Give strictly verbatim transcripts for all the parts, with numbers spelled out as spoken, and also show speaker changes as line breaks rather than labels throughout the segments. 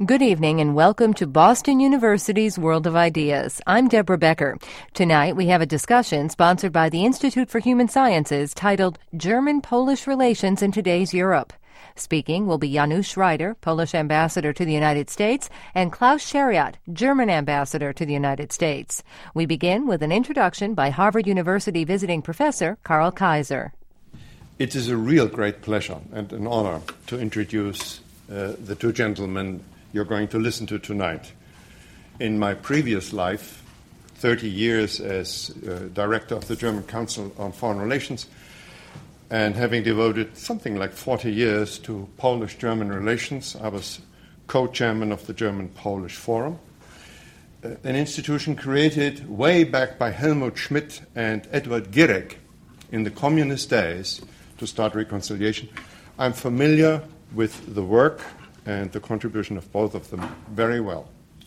Good evening and welcome to Boston University's World of Ideas. I'm Deborah Becker. Tonight we have a discussion sponsored by the Institute for Human Sciences titled German-Polish Relations in Today's Europe. Speaking will be Janusz Reiter, Polish ambassador to the United States, and Klaus Scheriot, German ambassador to the United States. We begin with an introduction by Harvard University visiting professor Karl Kaiser.
It is a real great pleasure and an honor to introduce uh, the two gentlemen you're going to listen to tonight. In my previous life, thirty years as uh, director of the German Council on Foreign Relations, and having devoted something like forty years to Polish-German relations, I was co-chairman of the German-Polish Forum, uh, an institution created way back by Helmut Schmidt and Edward Gierek in the communist days to start reconciliation. I'm familiar with the work and the contribution of both of them very well.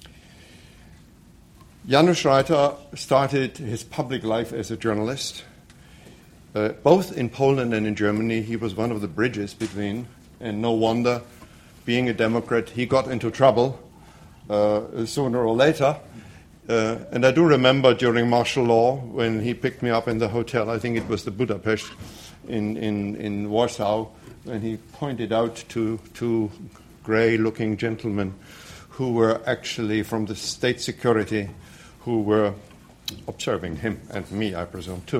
Janusz Reiter started his public life as a journalist. Uh, both in Poland and in Germany, he was one of the bridges between, and no wonder, being a Democrat, he got into trouble uh, sooner or later. Uh, and I do remember during martial law, when he picked me up in the hotel, I think it was the Budapest in, in, in Warsaw, and he pointed out to two gray-looking gentlemen who were actually from the state security, who were observing him and me, I presume, too.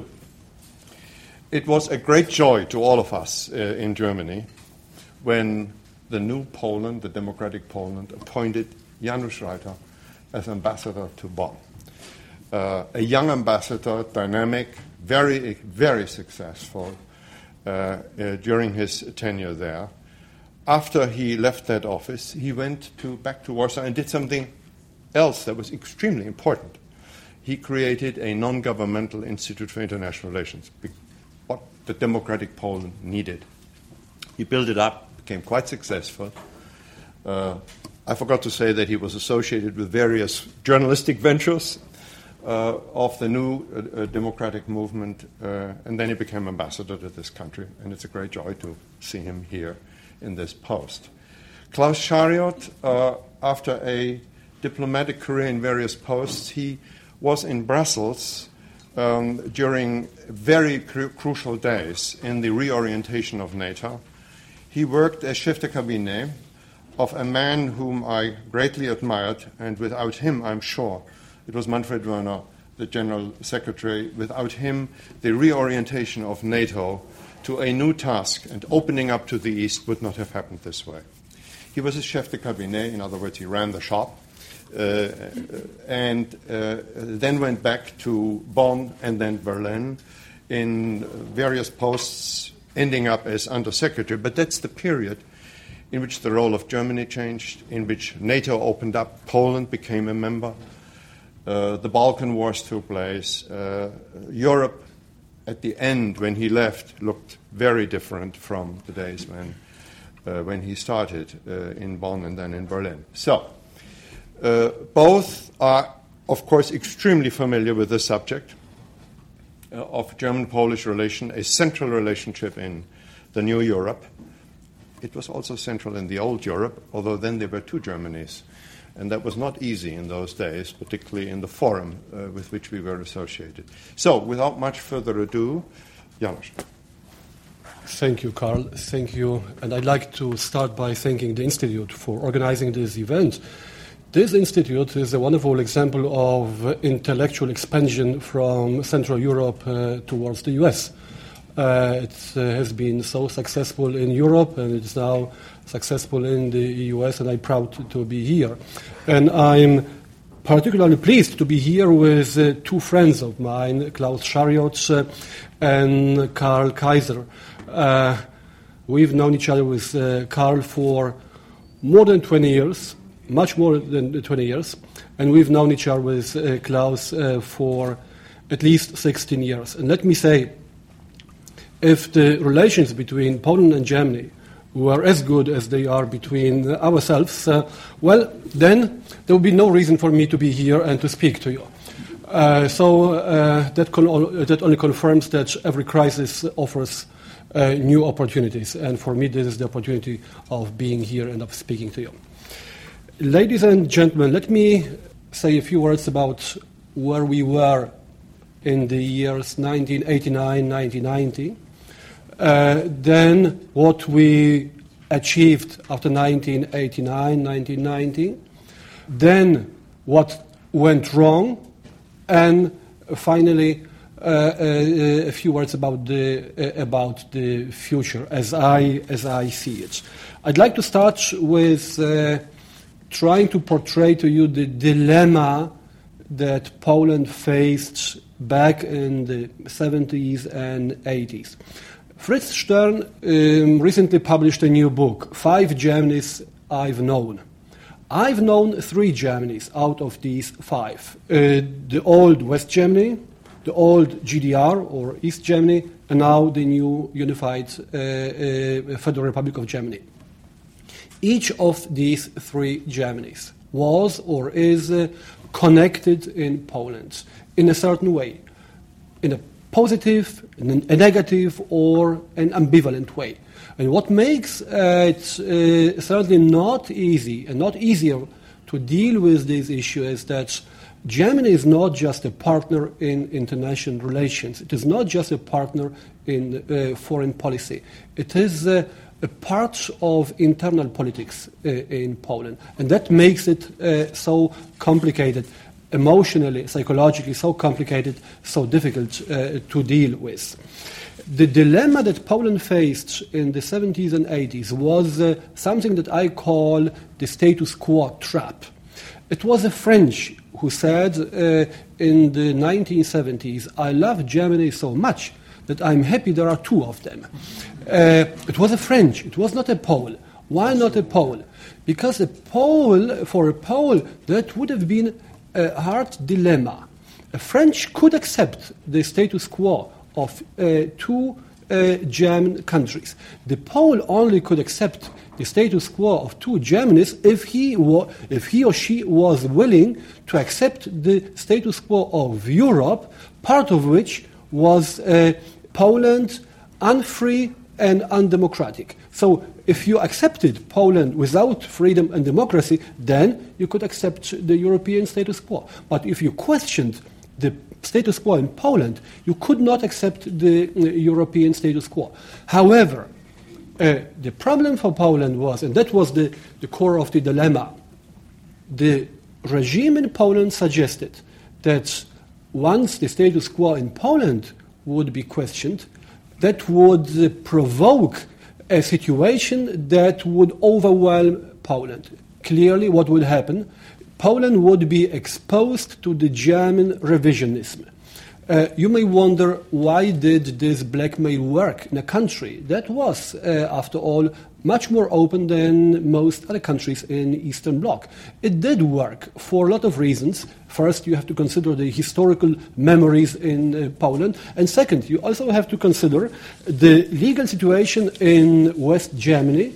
It was a great joy to all of us uh, in Germany when the new Poland, the democratic Poland, appointed Janusz Reiter as ambassador to Bonn. Uh, a young ambassador, dynamic, very, very successful uh, uh, during his tenure there. After he left that office, he went to, back to Warsaw and did something else that was extremely important. He created a non-governmental Institute for International Relations, what the democratic Poland needed. He built it up, became quite successful. Uh, I forgot to say that he was associated with various journalistic ventures uh, of the new uh, democratic movement, uh, and then he became ambassador to this country, and it's a great joy to see him here in this post. Klaus Scheriot, uh, after a diplomatic career in various posts, he was in Brussels um, during very cru- crucial days in the reorientation of NATO. He worked as chef de cabinet of a man whom I greatly admired, and without him, I'm sure, it was Manfred Wörner, the General Secretary. Without him, the reorientation of NATO to a new task and opening up to the East would not have happened this way. He was a chef de cabinet, in other words, he ran the shop, uh, and uh, then went back to Bonn and then Berlin in various posts, ending up as undersecretary. But that's the period in which the role of Germany changed, in which NATO opened up, Poland became a member, uh, the Balkan Wars took place, uh, Europe at the end, when he left, looked very different from the days when uh, when he started uh, in Bonn and then in Berlin. So, uh, both are, of course, extremely familiar with the subject uh, of German-Polish relation, a central relationship in the new Europe. It was also central in the old Europe, although then there were two Germanys. And that was not easy in those days, particularly in the forum uh, with which we were associated. So, without much further ado, Janusz.
Thank you, Karl. Thank you. And I'd like to start by thanking the Institute for organizing this event. This institute is a wonderful example of intellectual expansion from Central Europe uh, towards the U S. Uh, it uh, has been so successful in Europe, and it's now successful in the U S, and I'm proud to, to be here. And I'm particularly pleased to be here with uh, two friends of mine, Klaus Scheriot uh, and Karl Kaiser. Uh, we've known each other with uh, Karl for more than twenty years, much more than twenty years, and we've known each other with uh, Klaus uh, for at least sixteen years. And let me say, if the relations between Poland and Germany were as good as they are between ourselves, uh, well, then there would be no reason for me to be here and to speak to you. Uh, so uh, that, con- that only confirms that every crisis offers uh, new opportunities. And for me, this is the opportunity of being here and of speaking to you. Ladies and gentlemen, let me say a few words about where we were in the years nineteen eighty-nine, nineteen ninety, uh, then what we achieved after nineteen eighty-nine, nineteen ninety, then what went wrong, and finally uh, uh, a few words about the uh, about the future as I as I see it. I'd like to start with uh, trying to portray to you the dilemma that Poland faced back in the seventies and eighties. Fritz Stern um, recently published a new book, Five Germanys I've Known. I've known three Germanys out of these five. Uh, the old West Germany, the old G D R or East Germany, and now the new unified uh, uh, Federal Republic of Germany. Each of these three Germanys was or is uh, connected in Poland in a certain way, in a positive, in a negative, or an ambivalent way. And what makes uh, it uh, certainly not easy and not easier to deal with this issue is that Germany is not just a partner in international relations. It is not just a partner in uh, foreign policy. It is uh, a part of internal politics uh, in Poland. And that makes it uh, so complicated, emotionally, psychologically, so complicated, so difficult uh, to deal with. The dilemma that Poland faced in the seventies and eighties was uh, something that I call the status quo trap. It was a French who said uh, in the nineteen seventies, I love Germany so much that I'm happy there are two of them. Uh, it was a French, it was not a Pole. Why not a Pole? Because a Pole, for a Pole, that would have been a hard dilemma. A French could accept the status quo of uh, two uh, German countries. The Pole only could accept the status quo of two Germanys if he, wa- if he or she was willing to accept the status quo of Europe, part of which was uh, Poland unfree and undemocratic. So if you accepted Poland without freedom and democracy, then you could accept the European status quo. But if you questioned the status quo in Poland, you could not accept the uh, European status quo. However, uh, the problem for Poland was, and that was the, the core of the dilemma, the regime in Poland suggested that once the status quo in Poland would be questioned, that would uh, provoke a situation that would overwhelm Poland. Clearly, what would happen? Poland would be exposed to the German revisionism. Uh, you may wonder, why did this blackmail work in a country that was, uh, after all, much more open than most other countries in the Eastern Bloc? It did work for a lot of reasons. First, you have to consider the historical memories in uh, Poland. And second, you also have to consider the legal situation in West Germany,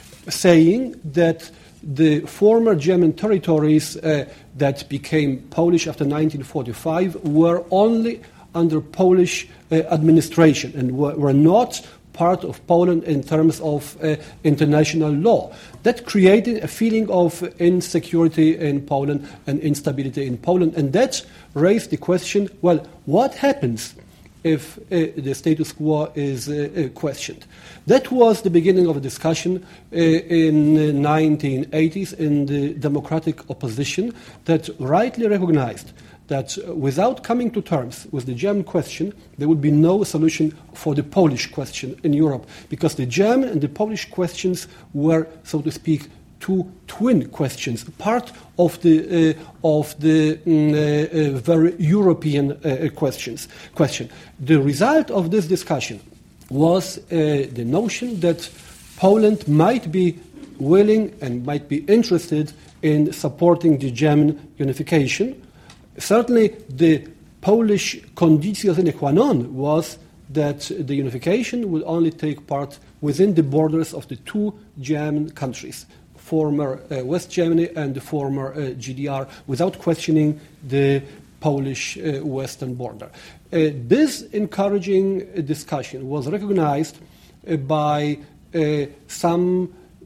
saying that the former German territories uh, that became Polish after nineteen forty-five were only under Polish uh, administration and were, were not part of Poland in terms of uh, international law. That created a feeling of insecurity in Poland and instability in Poland, and that raised the question, well, what happens if uh, the status quo is uh, uh, questioned? That was the beginning of a discussion uh, in the nineteen eighties in the democratic opposition that rightly recognized that without coming to terms with the German question, there would be no solution for the Polish question in Europe, because the German and the Polish questions were, so to speak, two twin questions, part of the uh, of the mm, uh, uh, very European uh, questions. Question. The result of this discussion was uh, the notion that Poland might be willing and might be interested in supporting the German unification. Certainly, the Polish conditio sine qua non was that the unification would only take part within the borders of the two German countries, former uh, West Germany and the former uh, G D R, without questioning the Polish uh, western border. Uh, this encouraging discussion was recognized uh, by uh, some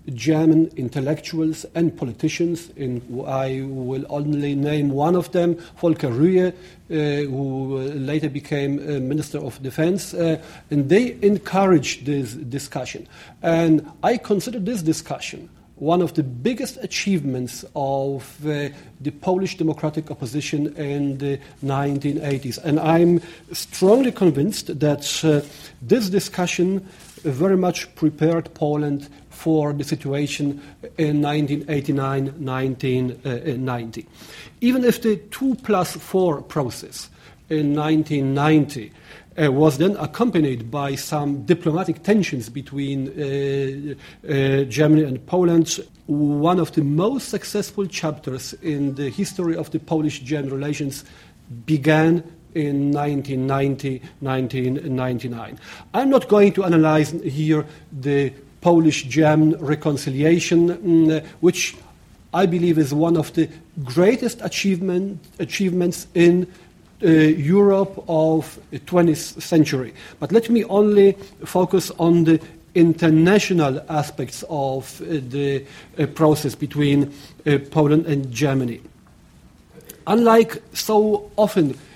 German intellectuals and politicians. In, I will only name one of them, Volker Rühe, uh, who later became uh, Minister of Defense, uh, and they encouraged this discussion. And I consider this discussion one of the biggest achievements of uh, the Polish democratic opposition in the nineteen eighties. And I'm strongly convinced that uh, this discussion very much prepared Poland for the situation in nineteen eighty-nine nineteen ninety. Even if the two plus four process in nineteen ninety Uh, was then accompanied by some diplomatic tensions between uh, uh, Germany and Poland. One of the most successful chapters in the history of the Polish-German relations began in nineteen ninety nineteen ninety-nine. I'm not going to analyze here the Polish-German reconciliation, um, which I believe is one of the greatest achievement, achievements in Uh, Europe of the twentieth century. But let me only focus on the international aspects of uh, the uh, process between uh, Poland and Germany. Unlike so often uh,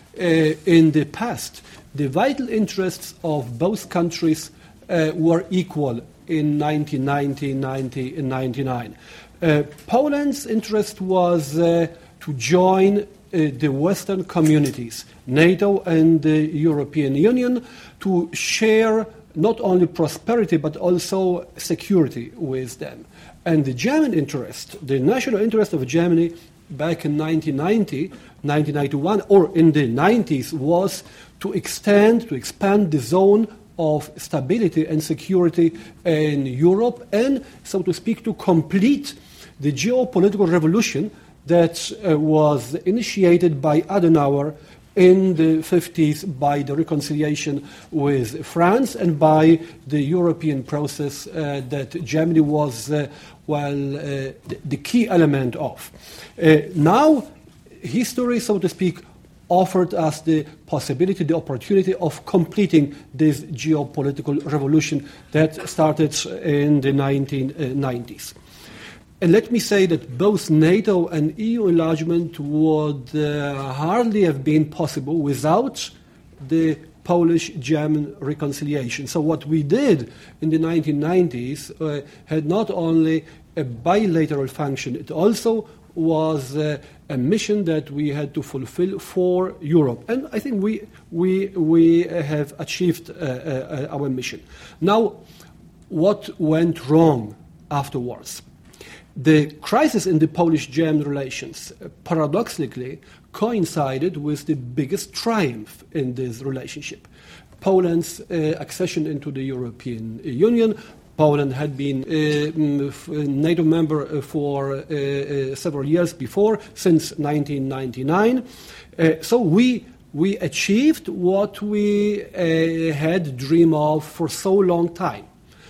in the past, the vital interests of both countries uh, were equal in nineteen ninety nineteen ninety-nine. Uh, Poland's interest was uh, to join Uh, the Western communities, NATO and the European Union, to share not only prosperity but also security with them. And the German interest, the national interest of Germany back in nineteen ninety, nineteen ninety-one, or in the nineties, was to extend, to expand the zone of stability and security in Europe and, so to speak, to complete the geopolitical revolution that uh, was initiated by Adenauer in the fifties by the reconciliation with France and by the European process uh, that Germany was, uh, well, uh, the key element of. Uh, now, history, so to speak, offered us the possibility, the opportunity of completing this geopolitical revolution that started in the nineteen nineties. And let me say that both NATO and E U enlargement would uh, hardly have been possible without the Polish-German reconciliation. So what we did in the nineteen nineties uh, had not only a bilateral function, it also was uh, a mission that we had to fulfill for Europe. And I think we, we, we have achieved uh, uh, our mission. Now, what went wrong afterwards? The crisis in the Polish-German relations uh, paradoxically coincided with the biggest triumph in this relationship. Poland's uh, accession into the European Union. Poland had been uh, a NATO member for uh, uh, several years before, since nineteen ninety-nine. Uh, so we we achieved what we uh, had dreamed of for so long time.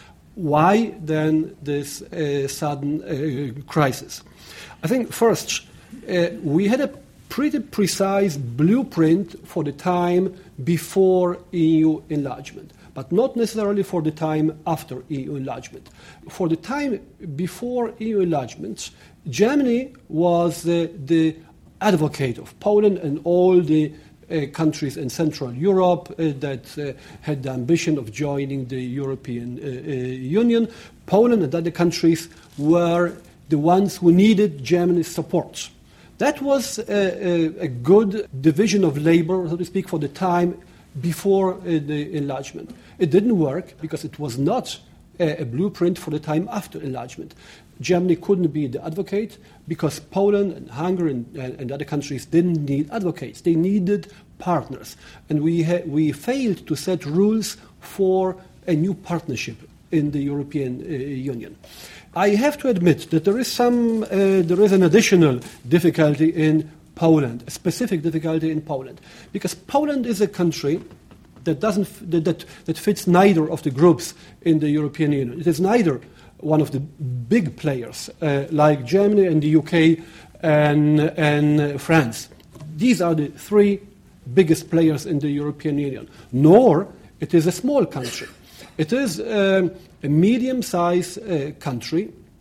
Why then this uh, sudden uh, crisis? I think first, uh, we had a pretty precise blueprint for the time before E U enlargement, but not necessarily for the time after E U enlargement. For the time before E U enlargement, Germany was uh, the advocate of Poland and all the Uh, countries in Central Europe uh, that uh, had the ambition of joining the European uh, uh, Union. Poland and other countries were the ones who needed Germany's support. That was uh, a, a good division of labor, so to speak, for the time before uh, the enlargement. It didn't work because it was not a, a blueprint for the time after enlargement. Germany couldn't be the advocate because Poland and Hungary and, uh, and other countries didn't need advocates. They needed partners. And we, ha- we failed to set rules for a new partnership in the European uh, Union. I have to admit that there is some, uh, there is an additional difficulty in Poland, a specific difficulty in Poland, because Poland is a country that doesn't, that, that, that fits neither of the groups in the European Union. It is neither one of the big players uh, like Germany and the U K and, and uh, France. These are the three biggest players in the European Union. Nor it is a small country. It is um, a medium-sized uh, country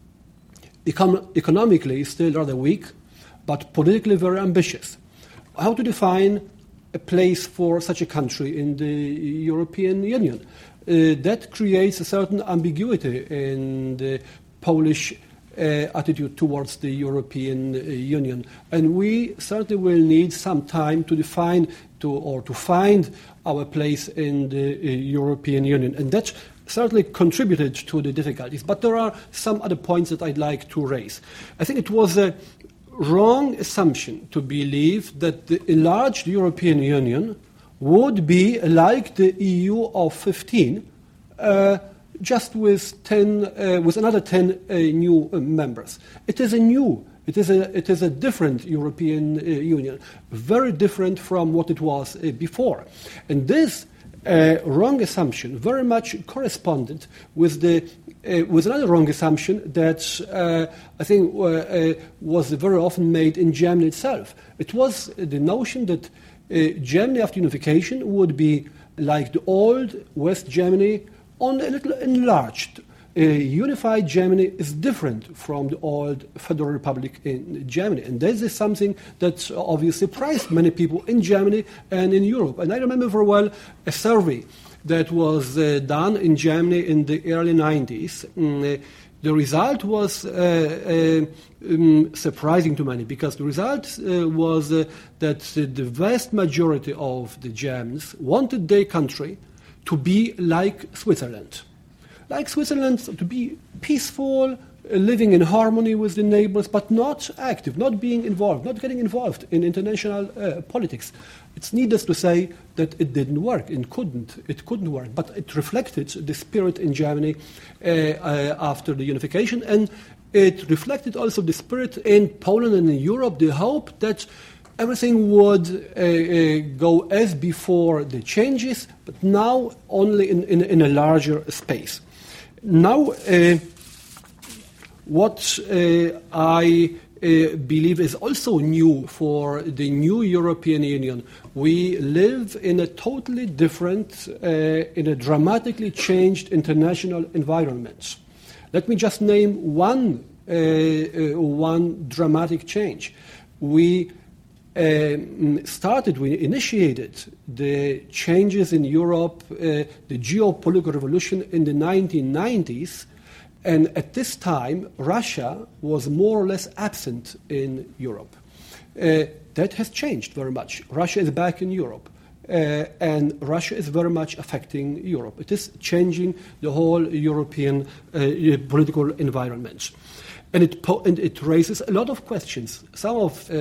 econ- economically still rather weak, but politically very ambitious. How to define a place for such a country in the European Union? Uh, that creates a certain ambiguity in the Polish uh, attitude towards the European uh, Union. And we certainly will need some time to define to, or to find our place in the uh, European Union. And that certainly contributed to the difficulties. But there are some other points that I'd like to raise. I think it was a wrong assumption to believe that the enlarged European Union would be like the E U of fifteen, uh, just with ten, uh, with another ten uh, new uh, members. It is a new, it is a, it is a different European uh, Union, very different from what it was uh, before, and this uh, wrong assumption very much corresponded with the uh, with another wrong assumption that uh, I think uh, uh, was very often made in Germany itself. It was the notion that Uh, Germany after unification would be like the old West Germany, only a little enlarged. Uh, unified Germany is different from the old Federal Republic in Germany. And this is something that obviously surprised many people in Germany and in Europe. And I remember very well a survey that was uh, done in Germany in the early nineties. Mm, uh, The result was uh, uh, um, surprising to many, because the result uh, was uh, that uh, the vast majority of the Germans wanted their country to be like Switzerland. Like Switzerland, to be peaceful, uh, living in harmony with the neighbors, but not active, not being involved, not getting involved in international uh, politics. It's needless to say that it didn't work. It couldn't. It couldn't work. But it reflected the spirit in Germany uh, uh, after the unification, and it reflected also the spirit in Poland and in Europe. The hope that everything would uh, uh, go as before the changes, but now only in, in, in a larger space. Now, uh, what uh, I Uh, believe is also new for the new European Union. We live in a totally different, uh, in a dramatically changed international environment. Let me just name one, uh, uh, one dramatic change. We uh, started, we initiated the changes in Europe, uh, the geopolitical revolution in the nineteen nineties. And at this time, Russia was more or less absent in Europe. Uh, that has changed very much. Russia is back in Europe, uh, and Russia is very much affecting Europe. It is changing the whole European uh, political environment. And it, po- and it raises a lot of questions. Some of uh,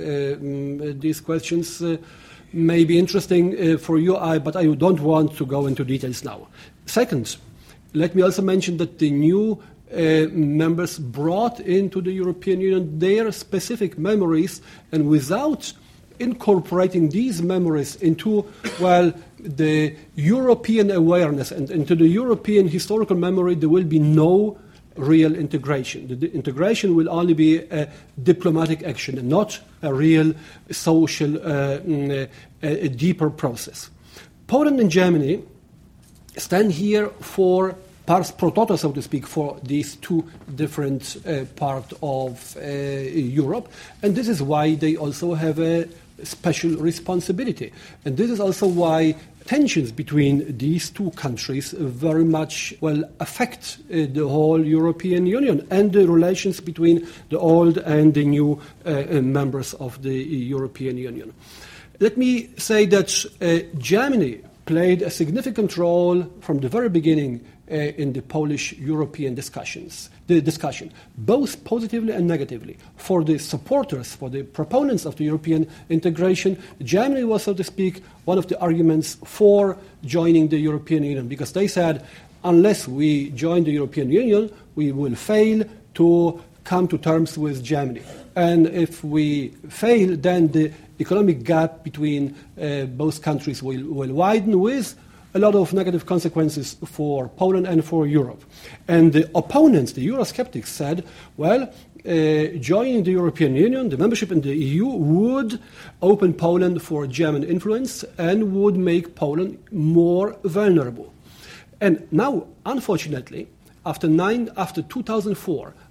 uh, these questions uh, may be interesting uh, for you, I, but I don't want to go into details now. Second, let me also mention that the new uh, members brought into the European Union their specific memories, and without incorporating these memories into, well, the European awareness and into the European historical memory, there will be no real integration. The, the integration will only be a diplomatic action and not a real social, uh, a, a deeper process. Poland and Germany stand here for pars pro toto, so to speak, for these two different uh, parts of uh, Europe, and this is why they also have a special responsibility. And this is also why tensions between these two countries very much, well, affect uh, the whole European Union and the relations between the old and the new uh, members of the European Union. Let me say that uh, Germany played a significant role from the very beginning uh, in the Polish-European discussions, the discussion, both positively and negatively. For the supporters, for the proponents of the European integration, Germany was, so to speak, one of the arguments for joining the European Union, because they said, unless we join the European Union, we will fail to come to terms with Germany. And if we fail, then the economic gap between uh, both countries will, will widen, with a lot of negative consequences for Poland and for Europe. And the opponents, the Eurosceptics, said, well, uh, joining the European Union, the membership in the E U, would open Poland for German influence and would make Poland more vulnerable. And now, unfortunately, after, nine, after two thousand four,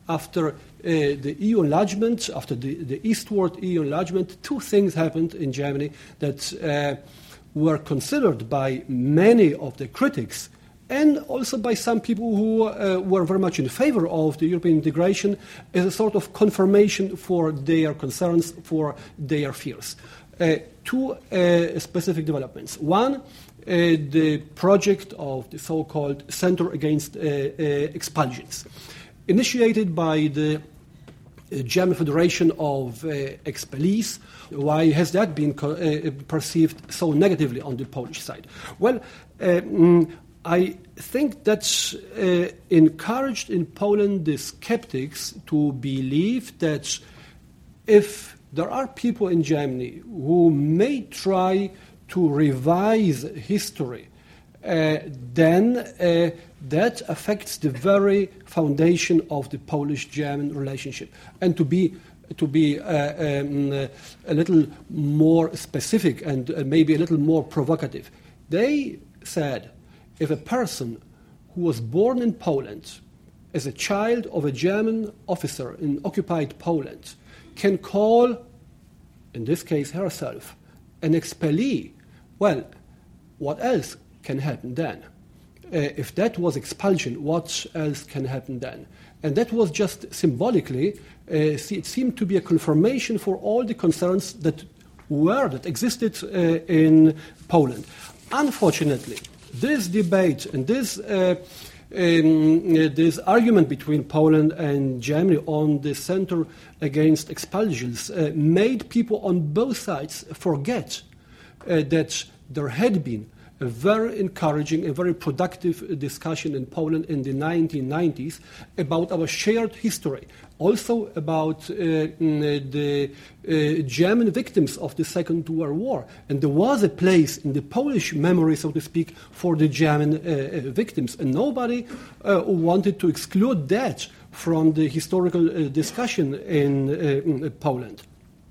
after uh, the E U enlargement, after the, the eastward E U enlargement, two things happened in Germany that uh, were considered by many of the critics and also by some people who uh, were very much in favor of the European integration as a sort of confirmation for their concerns, for their fears. Uh, two uh, specific developments. One, uh, the project of the so-called Center Against uh, uh, Expulsions, initiated by the German Federation of uh, Expellees. Why has that been co- uh, perceived so negatively on the Polish side? Well, uh, mm, I think that's uh, encouraged in Poland the skeptics to believe that if there are people in Germany who may try to revise history, uh, then uh, that affects the very foundation of the Polish-German relationship. And to be to be uh, um, uh, a little more specific and uh, maybe a little more provocative, they said if a person who was born in Poland as a child of a German officer in occupied Poland can call, in this case herself, an expellee, well, what else can happen then? Uh, if that was expulsion, what else can happen then? And that was just symbolically, uh, see, it seemed to be a confirmation for all the concerns that were, that existed uh, in Poland. Unfortunately, this debate and this uh, Um, this argument between Poland and Germany on the Center Against Expulsions uh, made people on both sides forget uh, that there had been a very encouraging and very productive discussion in Poland in the nineteen nineties about our shared history, also about uh, the uh, German victims of the Second World War. And there was a place in the Polish memory, so to speak, for the German uh, victims. And nobody uh, wanted to exclude that from the historical uh, discussion in, uh, in Poland.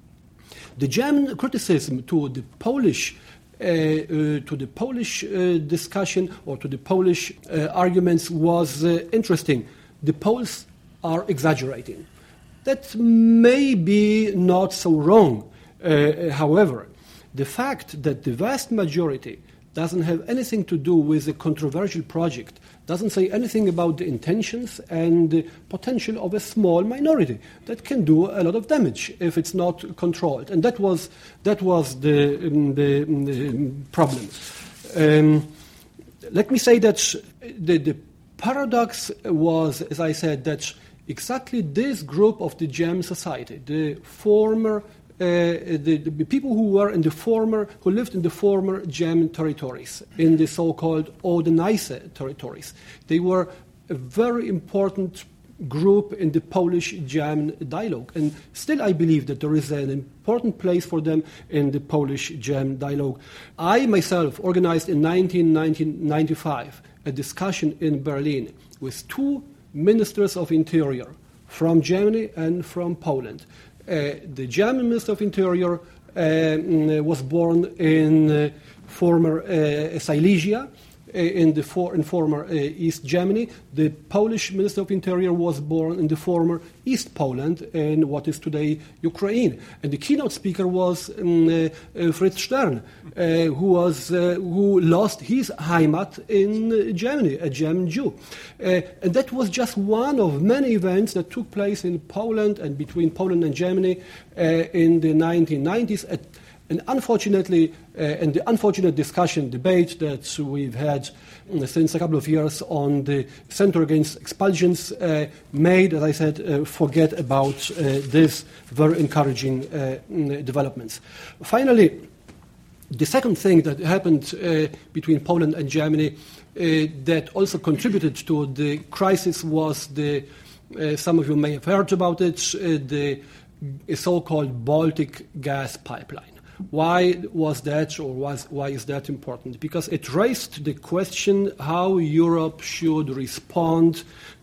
The German criticism to the Polish Uh, uh, to the Polish uh, discussion or to the Polish uh, arguments was uh, interesting. The Poles are exaggerating. That may be not so wrong. Uh, however, the fact that the vast majority doesn't have anything to do with a controversial project, doesn't say anything about the intentions and the potential of a small minority that can do a lot of damage if it's not controlled. And that was that was the, um, the, um, the problem. Um, let me say that the, the paradox was, as I said, that exactly this group of the German society, the former Uh, the, the people who were in the former, who lived in the former German territories, in the so-called Oder-Neisse territories, they were a very important group in the Polish-German dialogue. And still I believe that there is an important place for them in the Polish-German dialogue. I myself organized in nineteen ninety-five a discussion in Berlin with two ministers of interior from Germany and from Poland. Uh, the German Minister of Interior uh, was born in uh, former uh, Silesia, uh, in the for, in former uh, East Germany. The Polish Minister of Interior was born in the former East Poland, in what is today Ukraine. And the keynote speaker was um, uh, uh, Fritz Stern, uh, who was uh, who lost his Heimat in uh, Germany, a German Jew. Uh, and that was just one of many events that took place in Poland and between Poland and Germany uh, in the nineteen nineties. At, and unfortunately, uh, and the unfortunate discussion, debate that we've had uh, since a couple of years on the Center Against Expulsions uh, made, as I said, uh, forget about uh, this very encouraging uh, developments. Finally, the second thing that happened uh, between Poland and Germany uh, that also contributed to the crisis was the, uh, some of you may have heard about it, uh, the so-called Baltic gas pipeline. Why was that, or was, why is that important? Because it raised the question how Europe should respond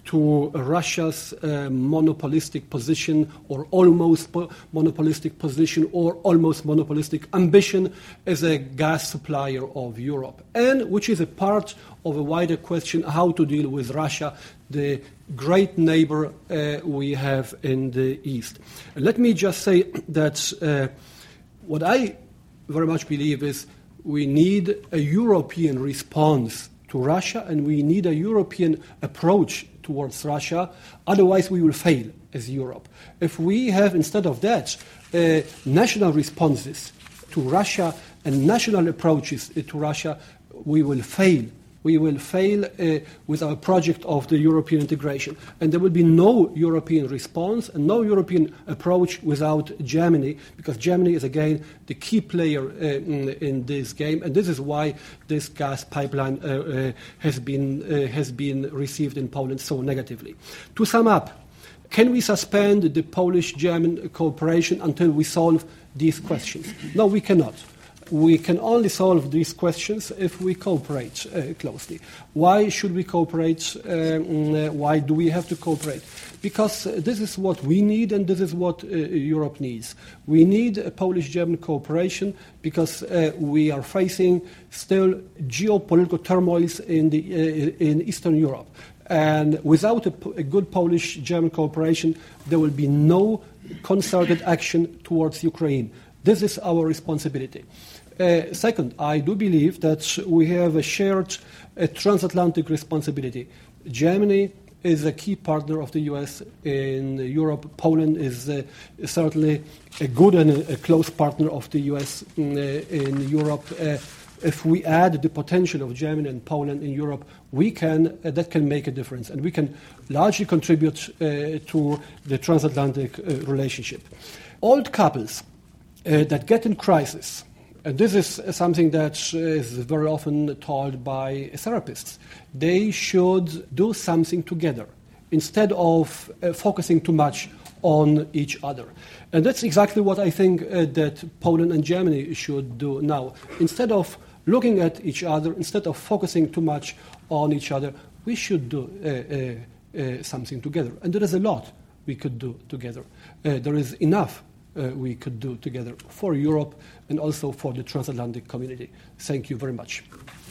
to Russia's uh, monopolistic position or almost po- monopolistic position or almost monopolistic ambition as a gas supplier of Europe, and which is a part of a wider question how to deal with Russia, the great neighbor uh, we have in the East. And let me just say that uh, what I very much believe is we need a European response to Russia, and we need a European approach towards Russia. Otherwise, we will fail as Europe. If we have, instead of that, uh, national responses to Russia and national approaches to Russia, we will fail. We will fail uh, with our project of the European integration. And there will be no European response and no European approach without Germany, because Germany is, again, the key player uh, in, in this game. And this is why this gas pipeline uh, uh, has been, uh, has been received in Poland so negatively. To sum up, can we suspend the Polish-German cooperation until we solve these questions? No, we cannot. We can only solve these questions if we cooperate uh, closely. Why should we cooperate? Um, why do we have to cooperate? Because uh, this is what we need and this is what uh, Europe needs. We need a Polish-German cooperation because uh, we are facing still geopolitical turmoils in, the, uh, in Eastern Europe. And without a, a good Polish-German cooperation, there will be no concerted action towards Ukraine. This is our responsibility. Uh, second, I do believe that we have a shared uh, transatlantic responsibility. Germany is a key partner of the U S in Europe. Poland is uh, certainly a good and a, a close partner of the U S in, uh, in Europe. Uh, if we add the potential of Germany and Poland in Europe, we can uh, that can make a difference, and we can largely contribute uh, to the transatlantic uh, relationship. Old couples uh, that get in crisis. And this is something that is very often told by therapists. They should do something together instead of uh, focusing too much on each other. And that's exactly what I think uh, that Poland and Germany should do now. Instead of looking at each other, instead of focusing too much on each other, we should do uh, uh, uh, something together. And there is a lot we could do together. Uh, there is enough Uh, we could do together for Europe and also for the transatlantic community. Thank you very much.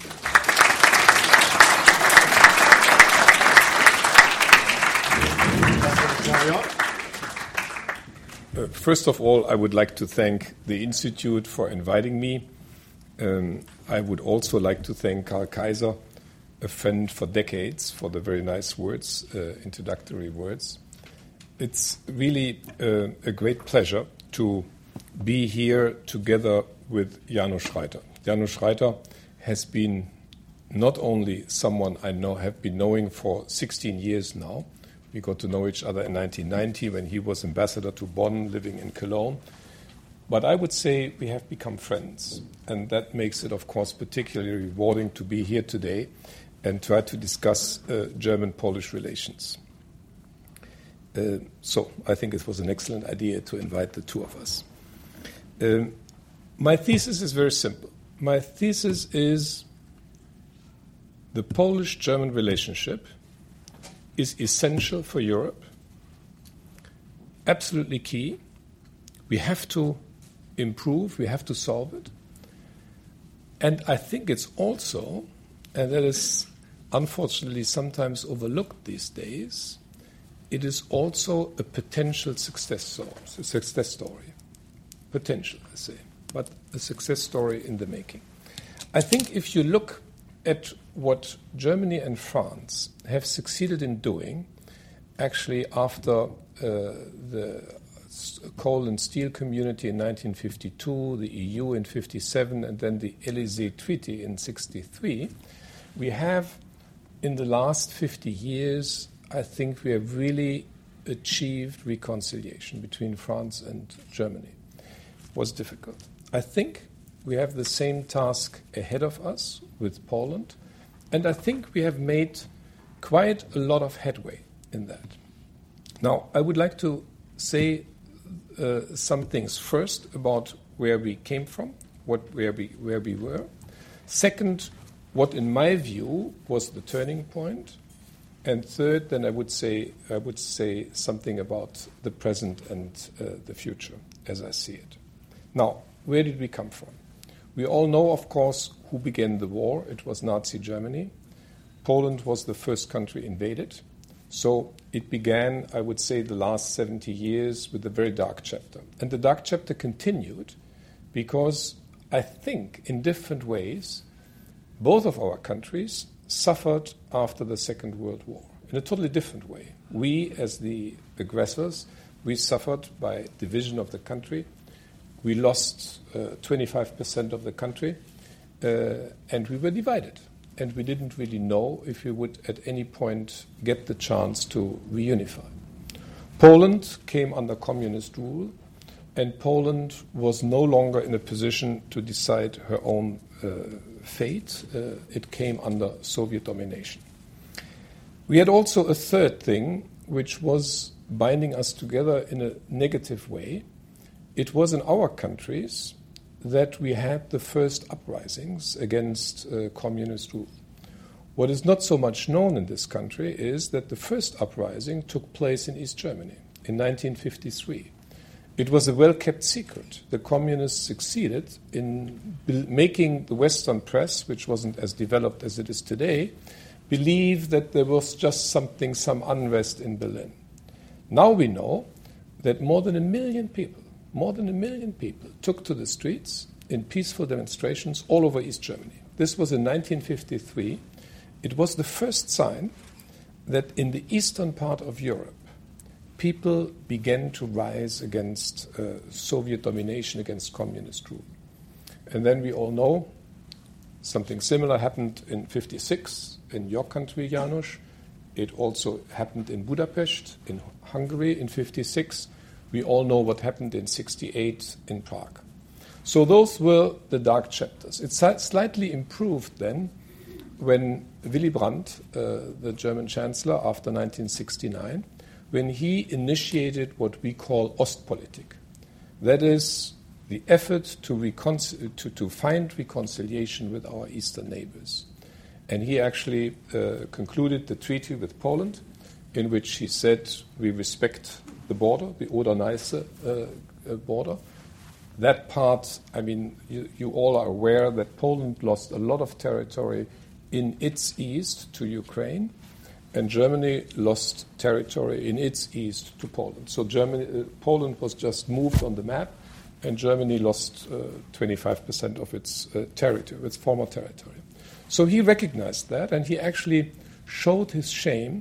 Uh, first of all, I would like to thank the Institute for inviting me. Um, I would also like to thank Karl Kaiser, a friend for decades, for the very nice words, uh, introductory words. It's really uh, a great pleasure to be here together with Janusz Reiter. Janusz Reiter has been not only someone I know have been knowing for sixteen years now. We got to know each other in nineteen ninety when he was ambassador to Bonn, living in Cologne. But I would say we have become friends, and that makes it, of course, particularly rewarding to be here today and try to discuss uh, German-Polish relations. Uh, so I think it was an excellent idea to invite the two of us. Um, my thesis is very simple. My thesis is the Polish-German relationship is essential for Europe, absolutely key. We have to improve, we have to solve it. And I think it's also, and that is unfortunately sometimes overlooked these days, it is also a potential success story, success story. Potential, I say, but a success story in the making. I think if you look at what Germany and France have succeeded in doing, actually after uh, the coal and steel community in nineteen fifty-two, the E U in fifty-seven, and then the Élysée Treaty in sixty-three, we have, in the last fifty years, I think we have really achieved reconciliation between France and Germany. It was difficult. I think we have the same task ahead of us with Poland, and I think we have made quite a lot of headway in that. Now, I would like to say uh, some things. First, about where we came from, what where we where we were. Second, what in my view was the turning point. And third, then I would say I would say something about the present and uh, the future, as I see it. Now, where did we come from? We all know, of course, who began the war. It was Nazi Germany. Poland was the first country invaded. So it began, I would say, the last seventy years with a very dark chapter. And the dark chapter continued because I think in different ways, both of our countries suffered after the Second World War in a totally different way. We, as the aggressors, we suffered by division of the country. We lost uh, twenty-five percent of the country, uh, and we were divided. And we didn't really know if we would at any point get the chance to reunify. Poland came under communist rule, and Poland was no longer in a position to decide her own uh, fate. Uh, it came under Soviet domination. We had also a third thing, which was binding us together in a negative way. It was in our countries that we had the first uprisings against uh, communist rule. What is not so much known in this country is that the first uprising took place in East Germany in nineteen fifty-three. It was a well-kept secret. The communists succeeded in be- making the Western press, which wasn't as developed as it is today, believe that there was just something, some unrest in Berlin. Now we know that more than a million people More than a million people took to the streets in peaceful demonstrations all over East Germany. This was in nineteen fifty-three. It was the first sign that in the eastern part of Europe, people began to rise against uh, Soviet domination, against communist rule. And then we all know something similar happened in fifty-six in your country, Janusz. It also happened in Budapest, in Hungary in fifty-six. We all know what happened in sixty-eight in Prague. So those were the dark chapters. It slightly improved then when Willy Brandt, uh, the German chancellor after nineteen sixty-nine, when he initiated what we call Ostpolitik. That is the effort to, recon- to, to find reconciliation with our eastern neighbors. And he actually uh, concluded the treaty with Poland, in which he said we respect the border, the Oder-Neiße uh, uh, border. That part, I mean, you, you all are aware that Poland lost a lot of territory in its east to Ukraine, and Germany lost territory in its east to Poland. So Germany, uh, Poland was just moved on the map, and Germany lost uh, twenty-five percent of its uh, territory, its former territory. So he recognized that, and he actually showed his shame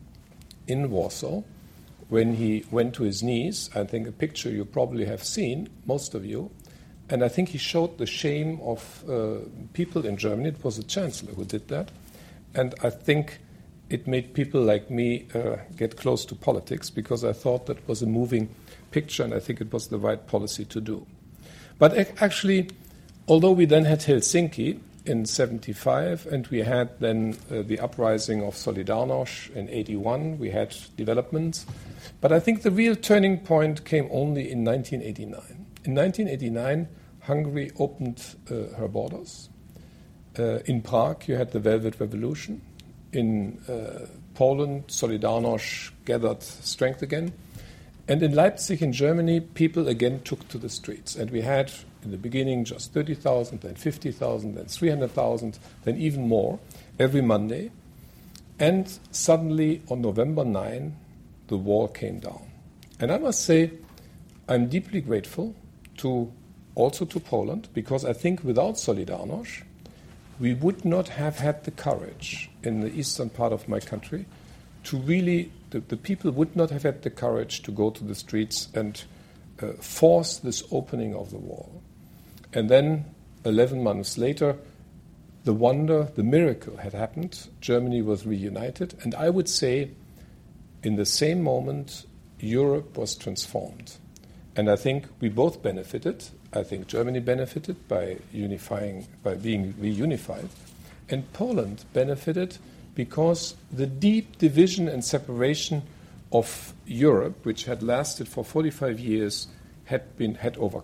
in Warsaw when he went to his knees. I think a picture you probably have seen, most of you, and I think he showed the shame of uh, people in Germany. It was the chancellor who did that, and I think it made people like me uh, get close to politics, because I thought that was a moving picture, and I think it was the right policy to do. But actually, although we then had Helsinki in seventy-five, and we had then uh, the uprising of Solidarność in eighty-one, we had developments. But I think the real turning point came only in nineteen eighty-nine. In nineteen eighty-nine, Hungary opened uh, her borders. Uh, in Prague, you had the Velvet Revolution. In uh, Poland, Solidarność gathered strength again. And in Leipzig, in Germany, people again took to the streets. And we had, in the beginning, just thirty thousand, then fifty thousand, then three hundred thousand, then even more every Monday. And suddenly, on November ninth, the wall came down. And I must say, I'm deeply grateful to also to Poland, because I think without Solidarność, we would not have had the courage in the eastern part of my country to really, the, the people would not have had the courage to go to the streets and uh, force this opening of the wall. And then, eleven months later, the wonder, the miracle had happened. Germany was reunited. And I would say, in the same moment, Europe was transformed. And I think we both benefited. I think Germany benefited by unifying, by being reunified. And Poland benefited because the deep division and separation of Europe, which had lasted for forty-five years, had been had overcome.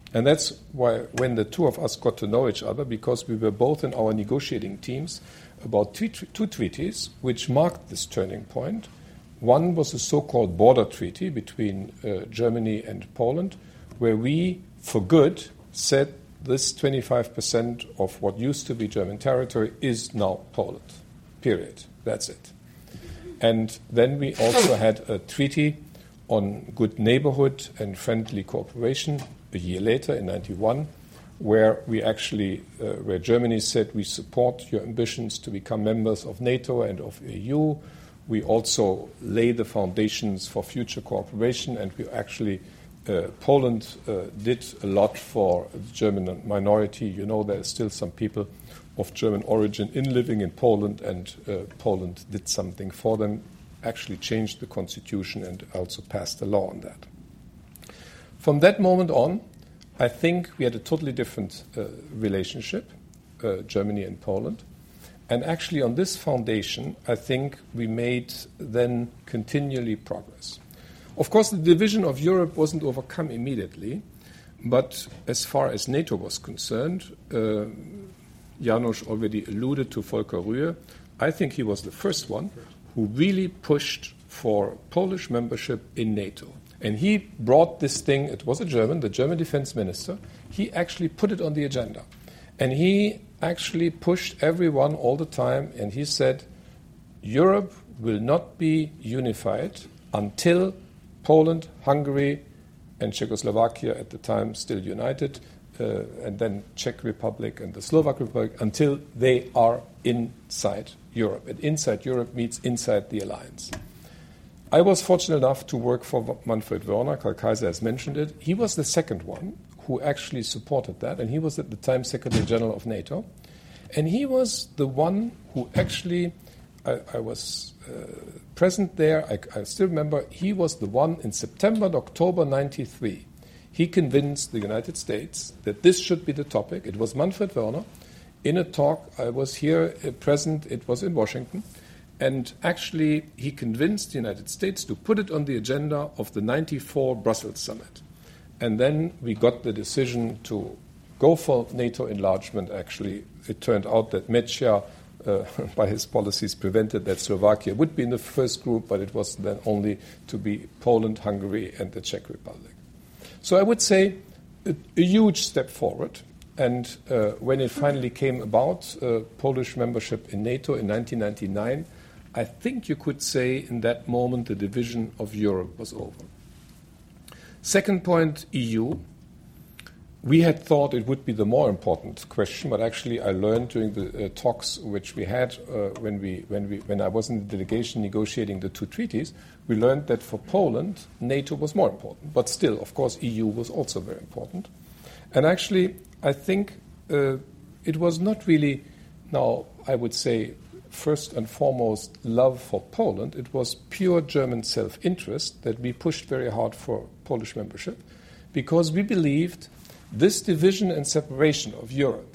And that's why when the two of us got to know each other, because we were both in our negotiating teams about two, two treaties which marked this turning point. One was the so-called border treaty between uh, Germany and Poland, where we, for good, said this twenty-five percent of what used to be German territory is now Poland, period. That's it. And then we also had a treaty on good neighborhood and friendly cooperation a year later in ninety-one, where we actually, uh, where Germany said we support your ambitions to become members of NATO and of E U. We also lay the foundations for future cooperation, and we actually, uh, Poland uh, did a lot for the German minority. You know, there are still some people of German origin in living in Poland, and uh, Poland did something for them, actually changed the constitution and also passed a law on that. From that moment on, I think we had a totally different uh, relationship, uh, Germany and Poland. And actually on this foundation, I think we made then continually progress. Of course, the division of Europe wasn't overcome immediately, but as far as NATO was concerned, uh, Janusz already alluded to Volker Rühe. I think he was the first one who really pushed for Polish membership in NATO. And he brought this thing, it was a German, the German defense minister, he actually put it on the agenda. And he actually pushed everyone all the time, and he said, Europe will not be unified until Poland, Hungary, and Czechoslovakia at the time still united, uh, and then Czech Republic and the Slovak Republic, until they are inside Europe. And inside Europe means inside the alliance. I was fortunate enough to work for Manfred Wörner. Karl Kaiser has mentioned it. He was the second one who actually supported that, and he was at the time Secretary General of NATO. And he was the one who actually, I, I was uh, present there, I, I still remember, he was the one in September and October ninety-three. He convinced the United States that this should be the topic. It was Manfred Wörner. In a talk, I was here uh, present, it was in Washington. And actually, he convinced the United States to put it on the agenda of the ninety-four Brussels summit. And then we got the decision to go for NATO enlargement. Actually, it turned out that Mečiar, uh, by his policies, prevented that Slovakia would be in the first group, but it was then only to be Poland, Hungary, and the Czech Republic. So I would say a, a huge step forward. And uh, when it finally came about, uh, Polish membership in NATO in nineteen ninety-nine, I think you could say in that moment the division of Europe was over. Second point, E U. We had thought it would be the more important question, but actually I learned during the uh, talks which we had uh, when, we, when, we, when I was in the delegation negotiating the two treaties, we learned that for Poland, NATO was more important. But still, of course, E U was also very important. And actually, I think uh, it was not really, now I would say, first and foremost, love for Poland. It was pure German self-interest that we pushed very hard for Polish membership, because we believed this division and separation of Europe,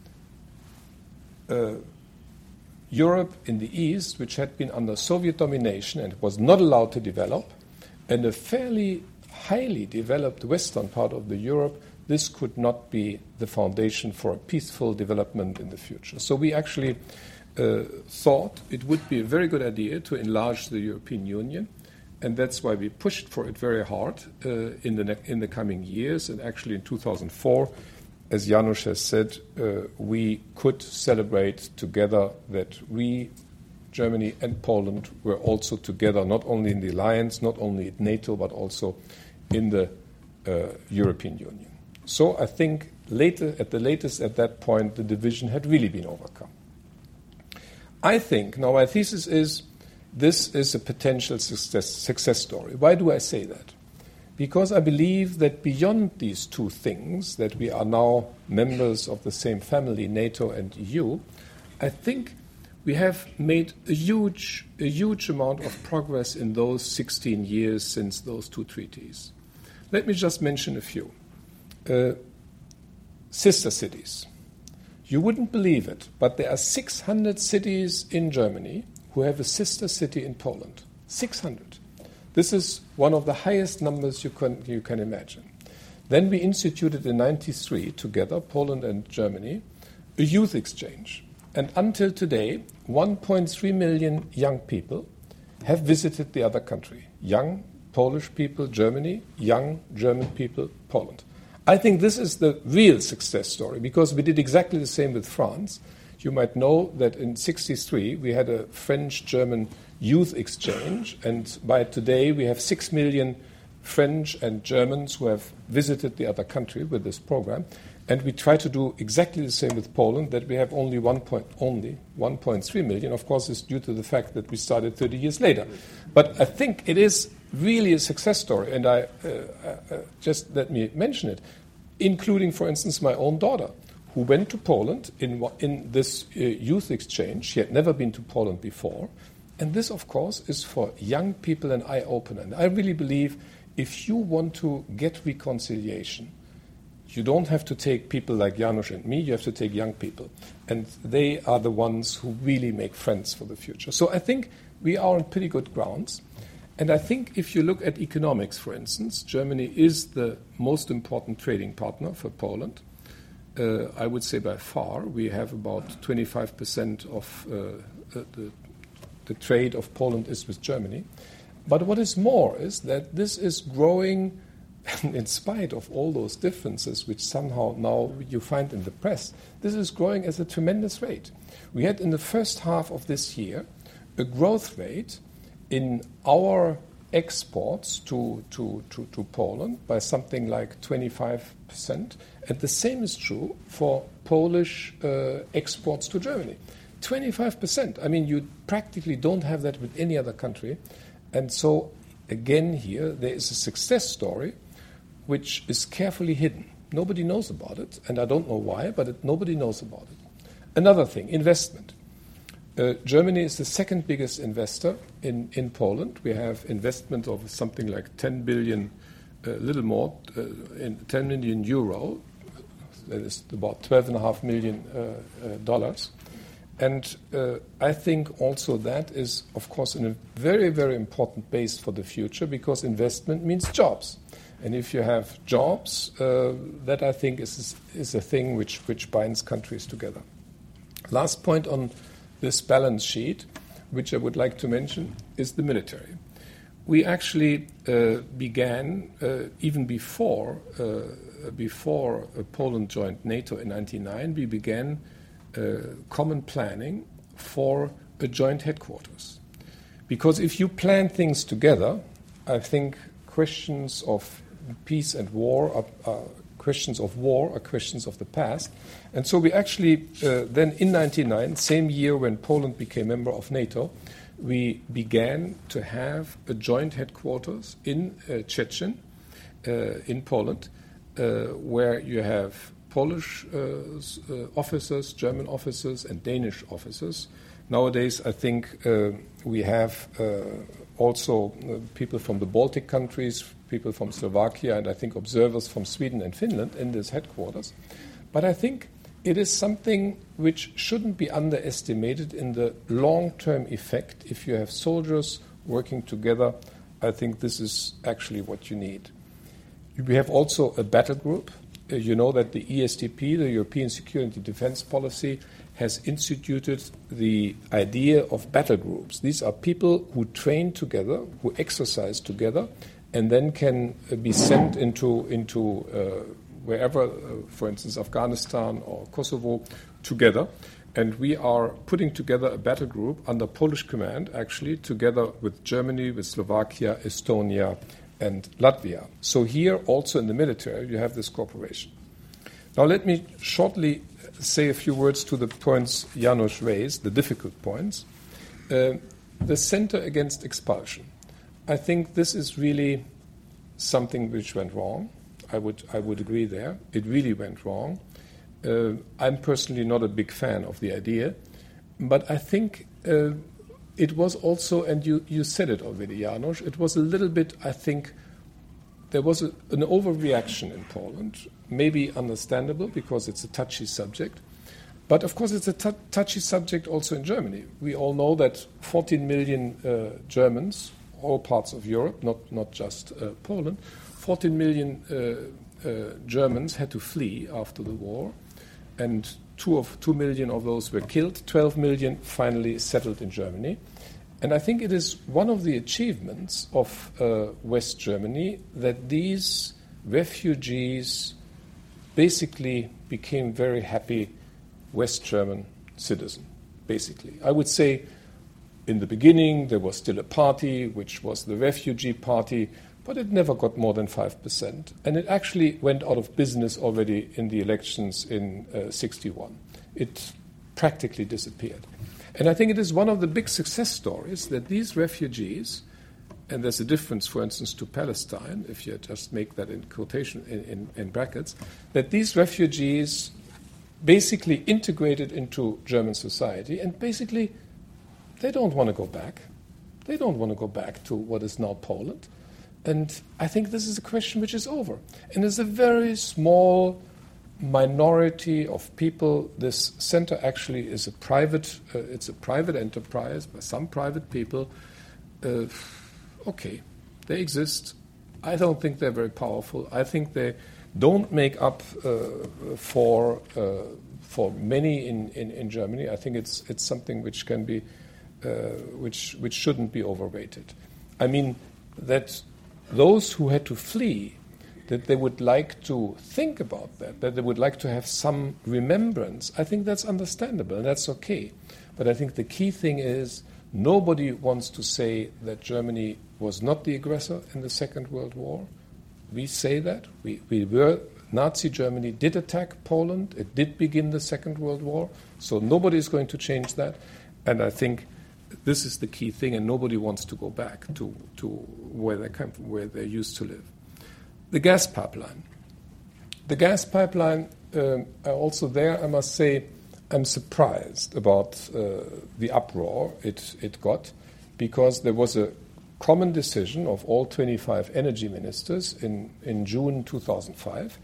uh, Europe in the East, which had been under Soviet domination and was not allowed to develop, and a fairly highly developed western part of the Europe, this could not be the foundation for a peaceful development in the future. So we actually Uh, thought it would be a very good idea to enlarge the European Union, and that's why we pushed for it very hard uh, in the ne- in the coming years. And actually, in two thousand four, as Janusz has said, uh, we could celebrate together that we, Germany and Poland, were also together, not only in the alliance, not only at NATO, but also in the uh, European Union. So I think later, at the latest, at that point, the division had really been overcome. I think, now my thesis is, this is a potential success, success story. Why do I say that? Because I believe that beyond these two things, that we are now members of the same family, NATO and E U, I think we have made a huge, a huge amount of progress in those sixteen years since those two treaties. Let me just mention a few. Uh, sister cities. You wouldn't believe it, but there are six hundred cities in Germany who have a sister city in Poland. six hundred. This is one of the highest numbers you can, you can imagine. Then we instituted in ninety-three, together, Poland and Germany, a youth exchange. And until today, one point three million young people have visited the other country. Young Polish people, Germany, young German people, Poland. I think this is the real success story, because we did exactly the same with France. You might know that in sixty-three we had a French-German youth exchange, and by today we have six million French and Germans who have visited the other country with this program. And we try to do exactly the same with Poland, that we have only one point, only one point three million. Of course, it's due to the fact that we started thirty years later. But I think it is really a success story, and I uh, uh, just let me mention it, including, for instance, my own daughter, who went to Poland in, in this uh, youth exchange. She had never been to Poland before. And this, of course, is for young people an eye-opener. And I really believe if you want to get reconciliation, you don't have to take people like Janusz and me, you have to take young people. And they are the ones who really make friends for the future. So I think we are on pretty good grounds. And I think if you look at economics, for instance, Germany is the most important trading partner for Poland. Uh, I would say by far we have about twenty-five percent of uh, uh, the, the trade of Poland is with Germany. But what is more is that this is growing in spite of all those differences which somehow now you find in the press. This is growing at a tremendous rate. We had in the first half of this year a growth rate in our exports to, to, to, to Poland by something like twenty-five percent. And the same is true for Polish uh, exports to Germany. twenty-five percent. I mean, you practically don't have that with any other country. And so, again, here, there is a success story which is carefully hidden. Nobody knows about it, and I don't know why, but it, nobody knows about it. Another thing, investment. Uh, Germany is the second biggest investor in, in Poland. We have investment of something like ten billion, a uh, little more, uh, in ten million euro. That is about twelve and a half million uh, uh, dollars. And uh, I think also that is, of course, a very, very important base for the future, because investment means jobs. And if you have jobs, uh, that I think is, is a thing which, which binds countries together. Last point on this balance sheet, which I would like to mention, is the military. We actually uh, began, uh, even before, uh, before uh, Poland joined NATO in ninety-nine, we began uh, common planning for a joint headquarters. Because if you plan things together, I think questions of peace and war are, are questions of war are questions of the past. And so we actually, uh, then in ninety-nine, same year when Poland became member of NATO, we began to have a joint headquarters in uh, Szczecin, uh, in Poland, uh, where you have Polish uh, uh, officers, German officers, and Danish officers. Nowadays, I think uh, we have uh, also uh, people from the Baltic countries, people from Slovakia, and I think observers from Sweden and Finland in this headquarters. But I think it is something which shouldn't be underestimated in the long-term effect. If you have soldiers working together, I think this is actually what you need. We have also a battle group. Uh, you know that the E S D P, the European Security and Defense Policy, has instituted the idea of battle groups. These are people who train together, who exercise together, and then can uh, be sent into, into uh, wherever, uh, for instance, Afghanistan or Kosovo, together. And we are putting together a battle group under Polish command, actually, together with Germany, with Slovakia, Estonia, and Latvia. So here, also in the military, you have this cooperation. Now let me shortly say a few words to the points Janusz raised, the difficult points. Uh, the Center Against Expulsion. I think this is really something which went wrong. I would I would agree there. It really went wrong. Uh, I'm personally not a big fan of the idea, but I think uh, it was also, and you, you said it already, Janusz, it was a little bit, I think, there was a, an overreaction in Poland, maybe understandable because it's a touchy subject, but of course it's a t- touchy subject also in Germany. We all know that fourteen million uh, Germans, all parts of Europe, not, not just uh, Poland, fourteen million uh, uh, Germans had to flee after the war, and two of two million of those were killed. twelve million finally settled in Germany. And I think it is one of the achievements of uh, West Germany that these refugees basically became very happy West German citizens, basically. I would say in the beginning there was still a party, which was the refugee party, but it never got more than five percent. And it actually went out of business already in the elections in uh, sixty-one. It practically disappeared. And I think it is one of the big success stories that these refugees, and there's a difference, for instance, to Palestine, if you just make that in quotation, in, in, in brackets, that these refugees basically integrated into German society, and basically they don't want to go back. They don't want to go back to what is now Poland. And I think this is a question which is over. And there's a very small minority of people. This center actually is a private, uh, it's a private enterprise by some private people. Uh, okay, they exist. I don't think they're very powerful. I think they don't make up uh, for uh, for many in, in, in Germany. I think it's it's something which can be, uh, which which shouldn't be overrated. I mean that those who had to flee, that they would like to think about that, that they would like to have some remembrance, I think that's understandable and that's okay. But I think the key thing is nobody wants to say that Germany was not the aggressor in the Second World War. We say that. We, we were, Nazi Germany did attack Poland. It did begin the Second World War. So nobody is going to change that. And I think this is the key thing, and nobody wants to go back to, to where they come from, where they used to live. The gas pipeline. The gas pipeline, um, also there, I must say, I'm surprised about uh, the uproar it, it got, because there was a common decision of all twenty-five energy ministers in, in June two thousand five,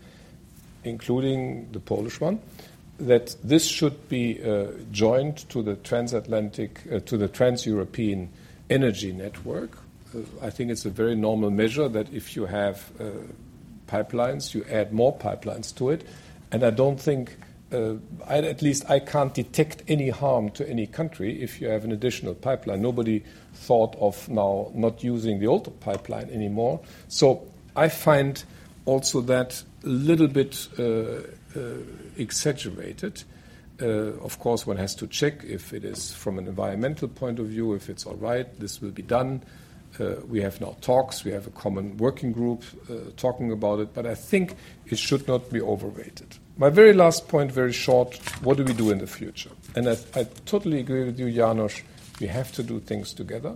including the Polish one, that this should be uh, joined to the transatlantic, uh, to the trans-European energy network. Uh, I think it's a very normal measure that if you have uh, pipelines, you add more pipelines to it. And I don't think, uh, I, at least I can't detect any harm to any country if you have an additional pipeline. Nobody thought of now not using the old pipeline anymore. So I find also that a little bit uh, uh, exaggerated. Uh, of course, one has to check if it is from an environmental point of view, if it's all right, this will be done. Uh, we have now talks, we have a common working group uh, talking about it, but I think it should not be overrated. My very last point, very short, what do we do in the future? And I, I totally agree with you, Janos, we have to do things together.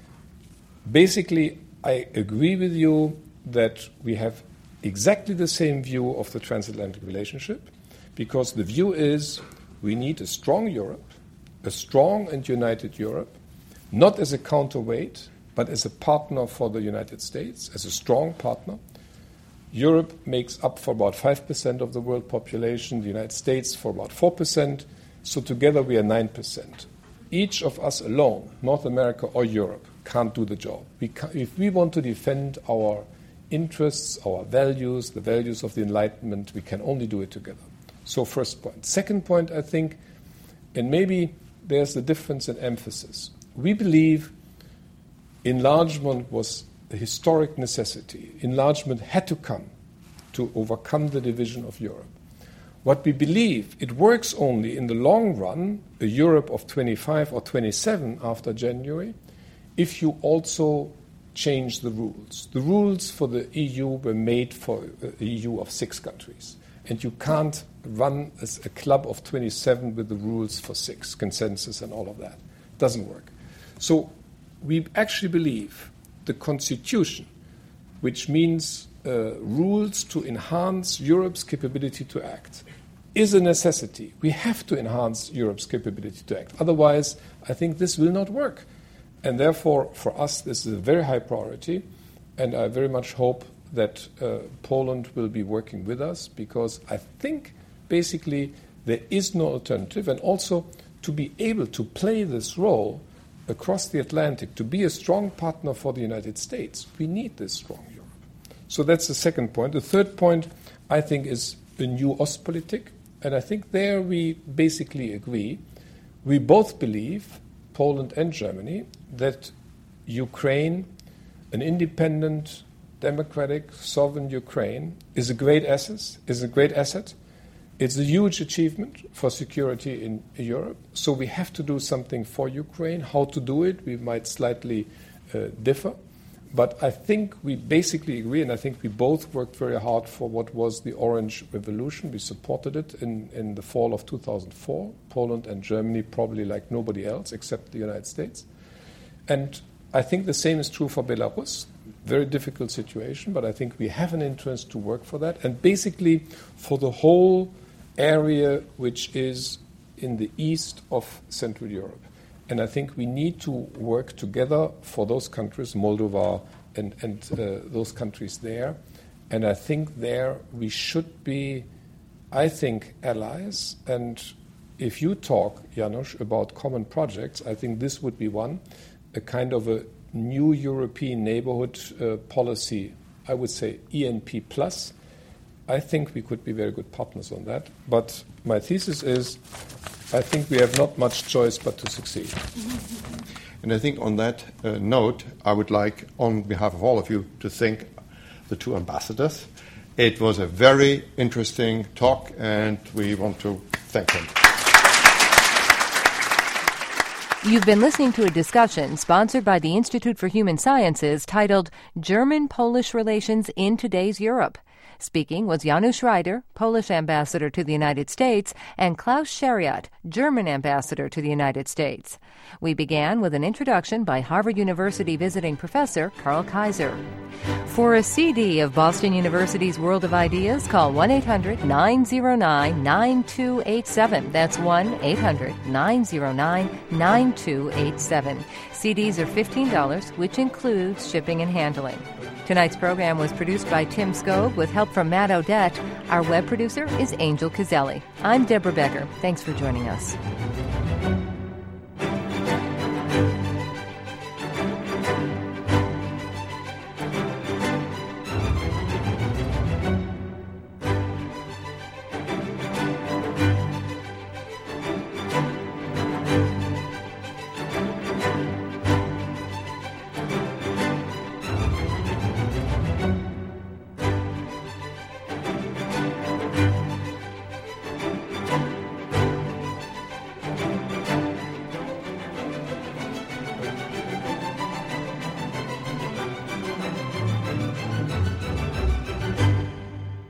Basically, I agree with you that we have exactly the same view of the transatlantic relationship, because the view is we need a strong Europe, a strong and united Europe, not as a counterweight, but as a partner for the United States, as a strong partner. Europe makes up for about five percent of the world population, the United States for about four percent, so together we are nine percent. Each of us alone, North America or Europe, can't do the job. We can, if we want to defend our interests, our values, the values of the Enlightenment, we can only do it together. So first point. Second point, I think, and maybe there's a difference in emphasis. We believe enlargement was a historic necessity. Enlargement had to come to overcome the division of Europe. What we believe, it works only in the long run, a Europe of twenty-five or twenty-seven after January, if you also change the rules. The rules for the E U were made for an E U of six countries. And you can't run as a club of twenty-seven with the rules for six, consensus and all of that. It doesn't work. So we actually believe the constitution, which means uh, rules to enhance Europe's capability to act, is a necessity. We have to enhance Europe's capability to act. Otherwise, I think this will not work. And therefore, for us, this is a very high priority. And I very much hope that uh, Poland will be working with us, because I think basically there is no alternative. And also to be able to play this role across the Atlantic, to be a strong partner for the United States, we need this strong Europe. So that's the second point. The third point, I think, is a new Ostpolitik. And I think there we basically agree. We both believe, Poland and Germany, that Ukraine, an independent, democratic, sovereign Ukraine, is a great asset, is a great asset. It's a huge achievement for security in Europe. So we have to do something for Ukraine. How to do it, we might slightly uh, differ. But I think we basically agree, and I think we both worked very hard for what was the Orange Revolution. We supported it in, in the fall of two thousand four. Poland and Germany probably like nobody else except the United States. And I think the same is true for Belarus. Very difficult situation, but I think we have an interest to work for that. And basically for the whole area which is in the east of Central Europe. And I think we need to work together for those countries, Moldova and, and uh, those countries there. And I think there we should be, I think, allies. And if you talk, Janusz, about common projects, I think this would be one, a kind of a new European neighborhood uh, policy, I would say E N P plus. I think we could be very good partners on that. But my thesis is, I think we have not much choice but to succeed.
And I think on that uh, note, I would like, on behalf of all of you, to thank the two ambassadors. It was a very interesting talk, and we want to thank them.
You've been listening to a discussion sponsored by the Institute for Human Sciences titled German-Polish Relations in Today's Europe. Speaking was Janusz Ryder, Polish ambassador to the United States, and Klaus Scheriot, German ambassador to the United States. We began with an introduction by Harvard University visiting professor Karl Kaiser. For a C D of Boston University's World of Ideas, call one eight hundred nine oh nine nine two eight seven. That's one eight hundred nine oh nine nine two eight seven. C Ds are fifteen dollars, which includes shipping and handling. Tonight's program was produced by Tim Skov with help from Matt Odette. Our web producer is Angel Caselli. I'm Deborah Becker. Thanks for joining us.